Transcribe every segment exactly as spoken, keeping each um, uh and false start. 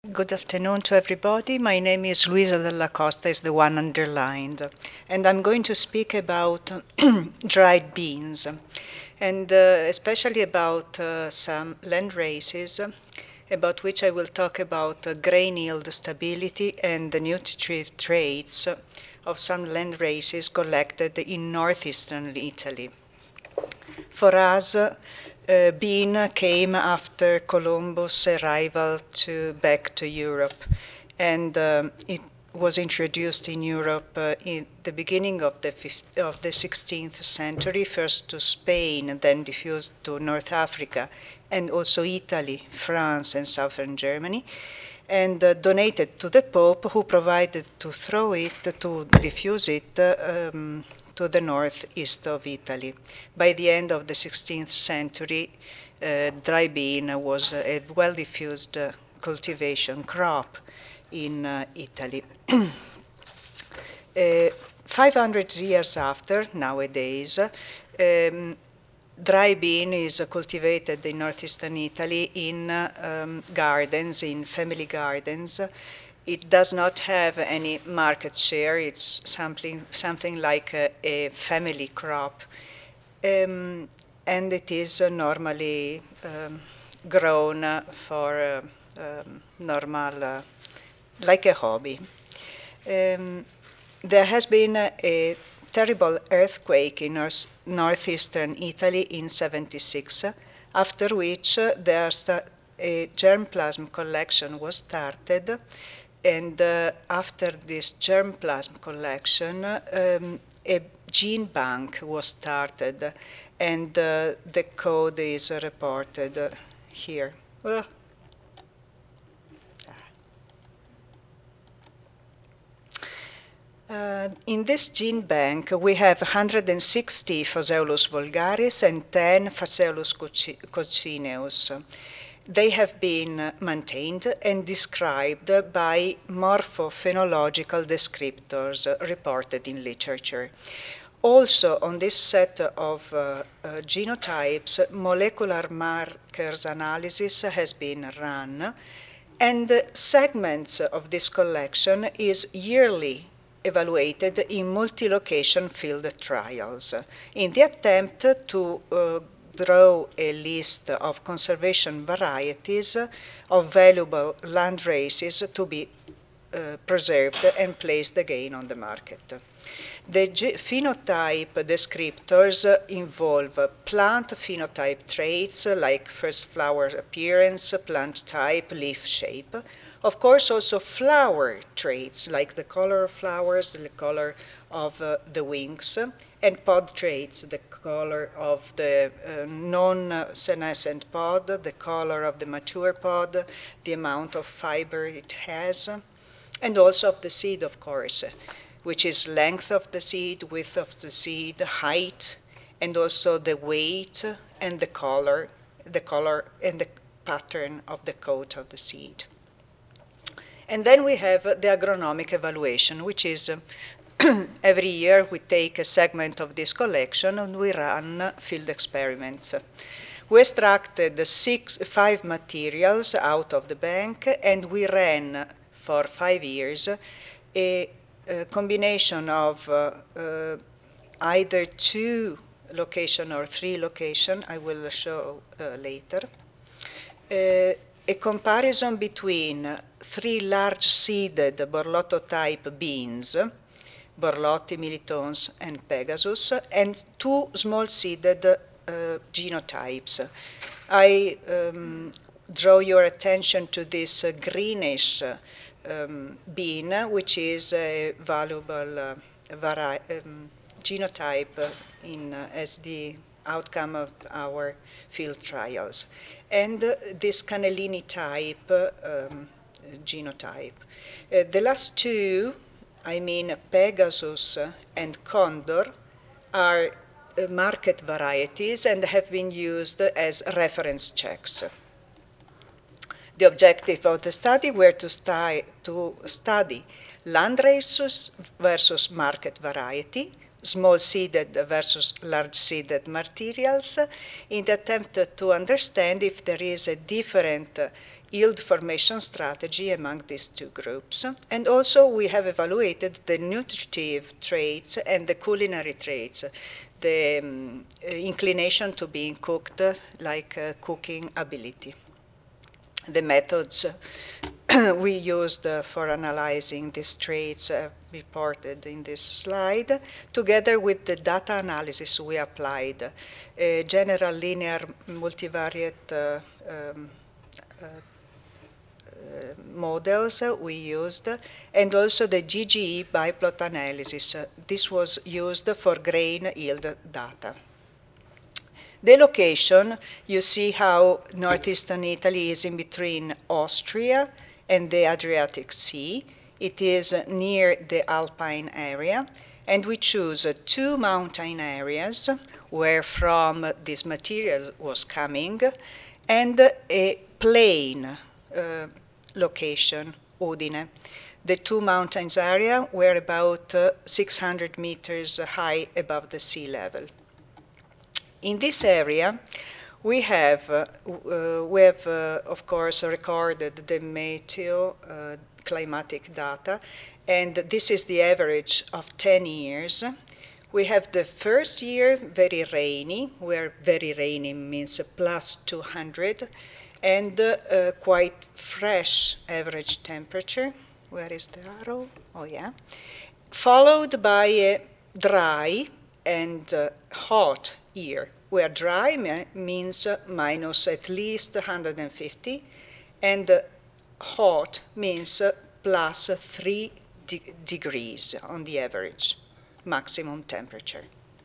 Good afternoon to everybody. My name is Luisa Della Costa, is the one underlined, and I'm going to speak about dried beans, and uh, especially about uh, some land races, about which I will talk about uh, grain yield stability and the nutritive traits of some land races collected in northeastern Italy. For us, uh, bean came after Columbus' arrival to back to Europe, and um, it was introduced in Europe uh, in the beginning of the fifth, of the sixteenth century, first to Spain, and then diffused to North Africa, and also Italy, France, and southern Germany, and uh, donated to the Pope, who provided to throw it, to diffuse it uh, um, to the northeast of Italy. By the end of the sixteenth century, uh, dry bean was a well-diffused uh, cultivation crop in uh, Italy. uh, five hundred years after, nowadays, um, dry bean is uh, cultivated in northeastern Italy in uh, um, gardens, in family gardens. It does not have any market share. It's something, something like a, a family crop. Um, and it is uh, normally um, grown uh, for uh, um, normal, uh, like a hobby. Um, there has been a, a terrible earthquake in north, northeastern Italy in seventy-six, after which uh, there a germplasm collection was started, and uh, after this germplasm collection, um, a gene bank was started, and uh, the code is reported uh, here. Uh, Uh, in this gene bank, we have one hundred sixty Phaseolus vulgaris and ten Phaseolus coccineus. They have been maintained and described by morphophenological descriptors reported in literature. Also, on this set of uh, uh, genotypes, molecular markers analysis has been run, and segments of this collection is yearly evaluated in multi-location field trials in the attempt to uh, draw a list of conservation varieties of valuable land races to be uh, preserved and placed again on the market. The phenotype descriptors involve plant phenotype traits like first flower appearance, plant type, leaf shape. Of course, also flower traits like the color of flowers, the color of uh, the wings, and pod traits, the color of the uh, non-senescent pod, the color of the mature pod, the amount of fiber it has, and also of the seed, of course, which is length of the seed, width of the seed, height, and also the weight and the color, the color and the pattern of the coat of the seed. And then we have the agronomic evaluation, which is uh, every year we take a segment of this collection and we run field experiments. We extracted six, five materials out of the bank, and we ran for five years a, a combination of uh, uh, either two location or three location, I will show uh, later. Uh, a comparison between three large-seeded Borlotto-type beans, Borlotti, Militons, and Pegasus, and two small-seeded uh, genotypes. I um, draw your attention to this uh, greenish uh, um, bean, which is a valuable uh, um, genotype in, uh, as the outcome of our field trials. And uh, this Cannellini type um, genotype. Uh, the last two, I mean Pegasus and Condor, are uh, market varieties and have been used as reference checks. The objective of the study were to, sti to study land races versus market variety, small-seeded versus large-seeded materials, in the attempt to understand if there is a different yield formation strategy among these two groups. And also we have evaluated the nutritive traits and the culinary traits, the um, inclination to being cooked, like uh, cooking ability. The methods we used uh, for analyzing these traits are reported in this slide, together with the data analysis we applied. Uh, general linear multivariate uh, um, uh, uh, models we used, and also the G G E biplot analysis. This was used for grain yield data. The location, you see how northeastern Italy is in between Austria and the Adriatic Sea. It is near the Alpine area, and we choose two mountain areas where from this material was coming, and a plain uh, location, Udine. The two mountains area were about uh, six hundred meters high above the sea level. In this area, we have, uh, uh, we have uh, of course, recorded the meteo uh, climatic data, and this is the average of ten years. We have the first year very rainy, where very rainy means plus two hundred, and uh, uh, quite fresh average temperature. Where is the arrow? Oh, yeah. Followed by a dry and uh, hot year, where dry means uh, minus at least one hundred fifty, and uh, hot means uh, plus three de degrees on the average maximum temperature.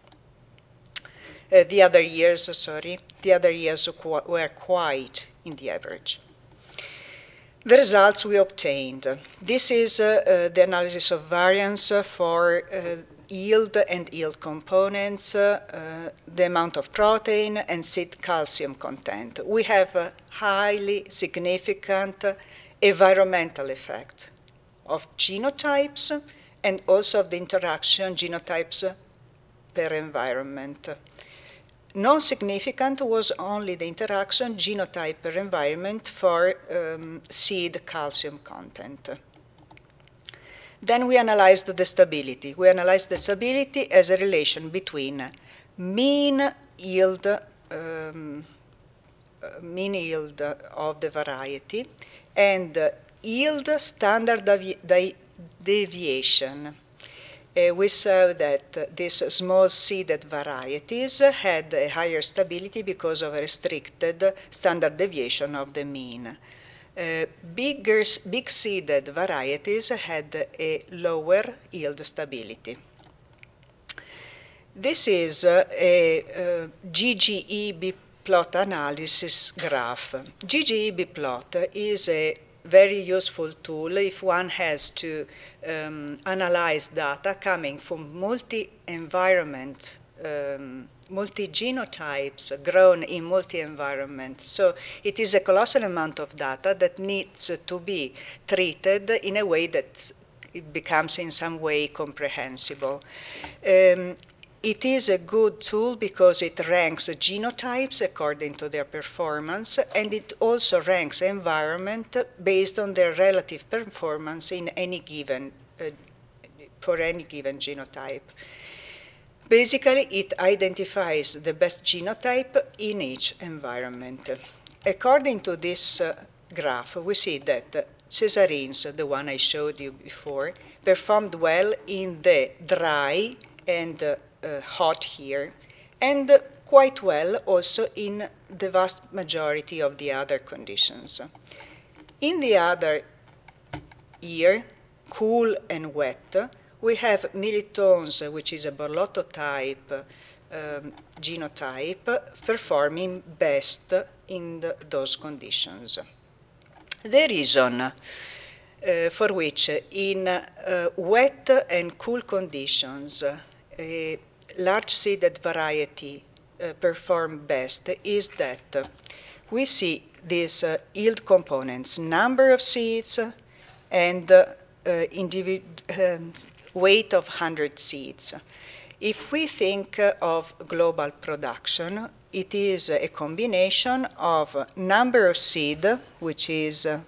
Uh, the other years, uh, sorry, the other years were quite in the average. The results we obtained. This is uh, uh, the analysis of variance uh, for uh, yield and yield components, uh, uh, the amount of protein and seed calcium content. We have a highly significant uh, environmental effect of genotypes and also of the interaction genotypes per environment. Non-significant was only the interaction genotype per environment for um, seed calcium content. Then we analyzed the stability. We analyzed the stability as a relation between mean yield, um, mean yield of the variety and yield standard devi deviation. Uh, we saw that uh, these small seeded varieties had a higher stability because of a restricted standard deviation of the mean. Uh, bigger, big seeded varieties had a lower yield stability. This is uh, a, a G G E B plot analysis graph. G G E B plot is a very useful tool if one has to um, analyze data coming from multi-environment, um, multi-genotypes grown in multi-environment. So it is a colossal amount of data that needs to be treated in a way that it becomes in some way comprehensible. Um, It is a good tool because it ranks genotypes according to their performance, and it also ranks environment based on their relative performance in any given, uh, for any given genotype. Basically, it identifies the best genotype in each environment. According to this uh, graph, we see that Cesarins, the one I showed you before, performed well in the dry and uh, uh, hot here, and uh, quite well also in the vast majority of the other conditions. In the other year, cool and wet, we have Militones, which is a Borlotto type um, genotype, performing best in the, those conditions. The reason uh, for which in uh, wet and cool conditions a large seeded variety uh, perform best is that uh, we see these uh, yield components, number of seeds and uh, uh, um, weight of one hundred seeds. If we think uh, of global production, it is a combination of number of seed, which is uh,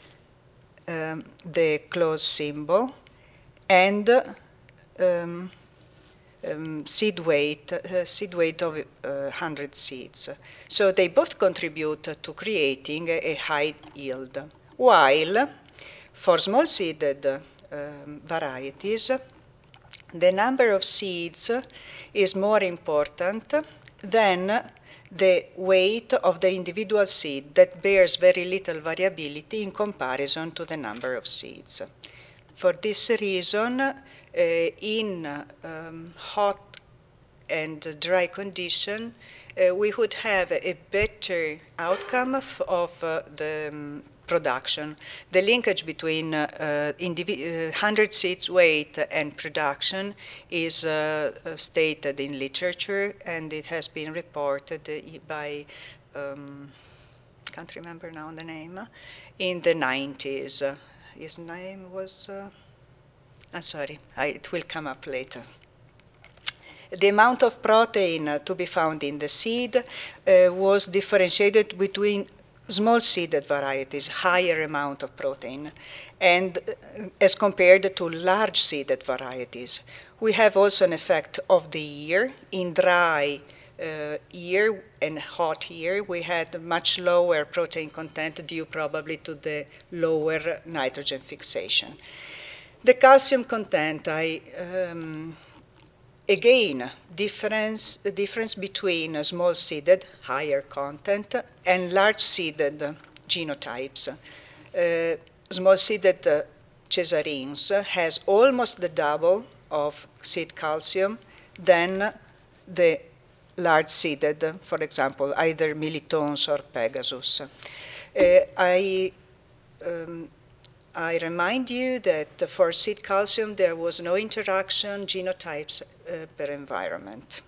um, the close symbol, and um, um, seed weight, uh, seed weight of uh, one hundred seeds. So they both contribute to creating a, a high yield. While for small-seeded um, varieties, the number of seeds is more important than the weight of the individual seed that bears very little variability in comparison to the number of seeds. For this reason, uh, in um, hot and dry condition, uh, we would have a better outcome of, of uh, the um, production. The linkage between uh, uh, one hundred seeds weight and production is uh, stated in literature, and it has been reported by, um, can't remember now the name, in the nineties. His name was, uh, I'm sorry, I, it will come up later. The amount of protein uh, to be found in the seed uh, was differentiated between small-seeded varieties, higher amount of protein, and uh, as compared to large-seeded varieties. We have also an effect of the year. In dry uh, year and hot year, we had much lower protein content due probably to the lower nitrogen fixation. The calcium content, I um, Again, difference, the difference between small-seeded, higher content, and large-seeded genotypes. Uh, small-seeded uh, Cesarins has almost the double of seed calcium than the large-seeded, for example, either Militons or Pegasus. Uh, I um, I remind you that for seed calcium, there was no interaction genotypes uh, per environment.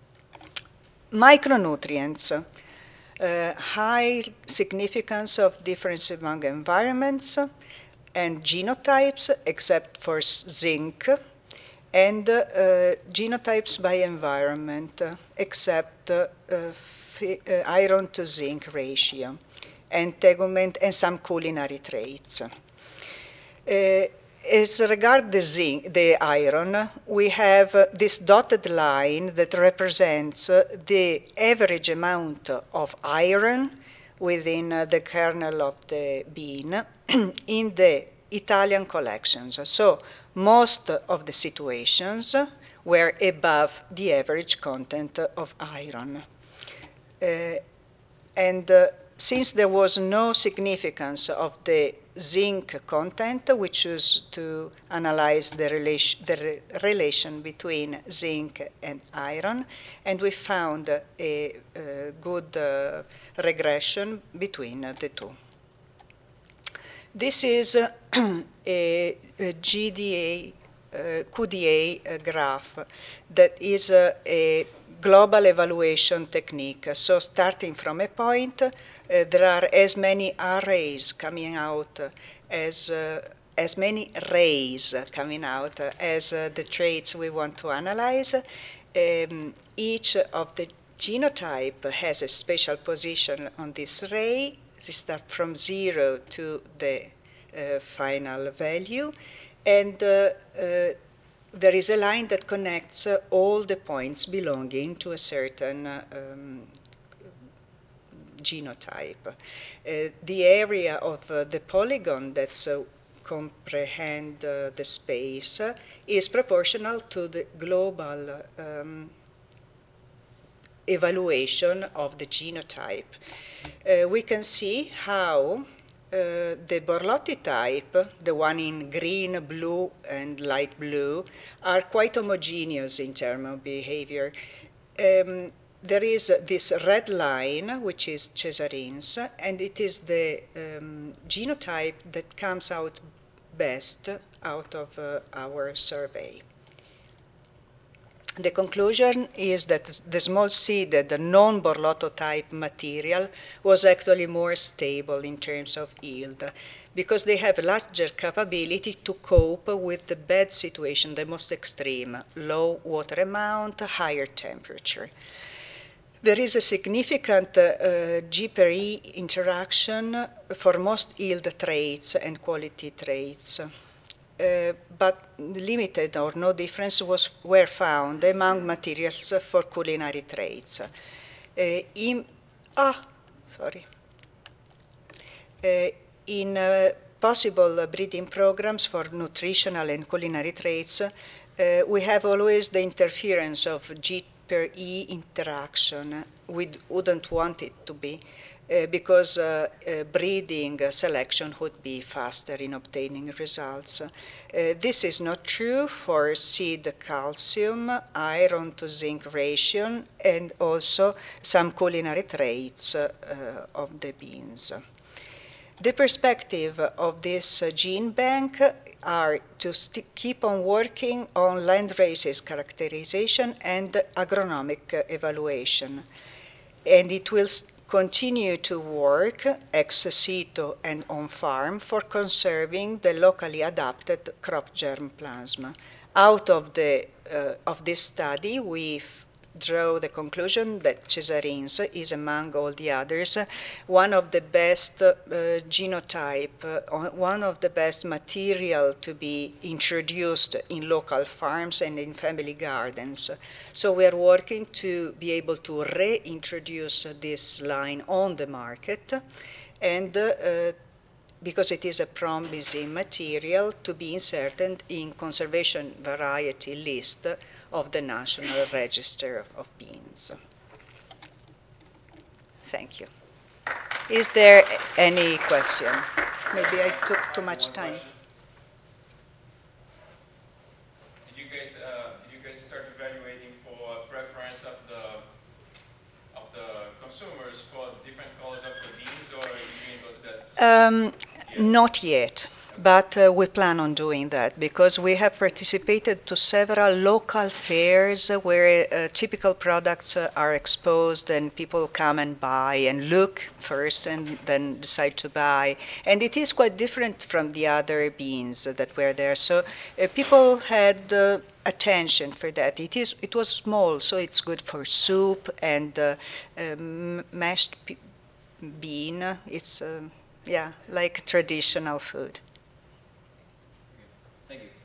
Micronutrients, uh, high significance of difference among environments and genotypes, except for zinc, and uh, genotypes by environment, uh, except uh, uh, iron to zinc ratio, and tegument and some culinary traits. Uh, as regards the zinc, the iron, we have uh, this dotted line that represents uh, the average amount of iron within uh, the kernel of the bean in the Italian collections. So most of the situations were above the average content of iron. Uh, and uh, since there was no significance of the zinc content, we chose to analyze the relation, the re relation between zinc and iron, and we found a, a good uh, regression between uh, the two. This is uh, a, a G D A, uh, Q D A uh, graph that is uh, a global evaluation technique. So starting from a point, uh, there are as many arrays coming out as uh, as many rays coming out as uh, the traits we want to analyze. Um, each of the genotype has a special position on this ray. They start from zero to the uh, final value, and uh, uh, there is a line that connects uh, all the points belonging to a certain uh, um, genotype. Uh, the area of uh, the polygon that's uh, comprehend uh, the space uh, is proportional to the global um, evaluation of the genotype. Uh, we can see how uh, the Borlotti type, the one in green, blue, and light blue, are quite homogeneous in terms of behavior. Um, there is this red line, which is Cesarins, and it is the um, genotype that comes out best out of uh, our survey. The conclusion is that the small seeded, the non-Borlotto type material was actually more stable in terms of yield because they have larger capability to cope with the bad situation, the most extreme, low water amount, higher temperature. There is a significant uh, G per E interaction for most yield traits and quality traits. Uh, but limited or no difference was, were found among materials for culinary traits. Uh, in, ah, sorry. Uh, in uh, possible breeding programs for nutritional and culinary traits, uh, we have always the interference of G per E interaction. We wouldn't want it to be, uh, because uh, uh, breeding uh, selection would be faster in obtaining results. Uh, this is not true for seed calcium, iron to zinc ratio, and also some culinary traits uh, of the beans. The perspective of this uh, gene bank are to keep on working on land races characterization and agronomic uh, evaluation. And it will continue to work ex situ and on farm for conserving the locally adapted crop germ plasma. Out of, the, uh, of this study, we draw the conclusion that Cesarins is, among all the others, one of the best uh, genotype, uh, one of the best material to be introduced in local farms and in family gardens. So we are working to be able to reintroduce this line on the market, and uh, because it is a promising material to be inserted in conservation variety list of the National Register of Beans. Thank you. Is there any question? Maybe I took too much time. Did you guys uh, did you guys start evaluating for preference of the of the consumers for different colors of the beans, or you didn't go to that stage? Um, not yet. But uh, we plan on doing that because we have participated to several local fairs where uh, typical products uh, are exposed and people come and buy and look first and then decide to buy. And it is quite different from the other beans that were there. So uh, people had uh, attention for that. It is. It was small, so it's good for soup and uh, um, mashed bean. It's, uh, yeah, like traditional food. Thank you.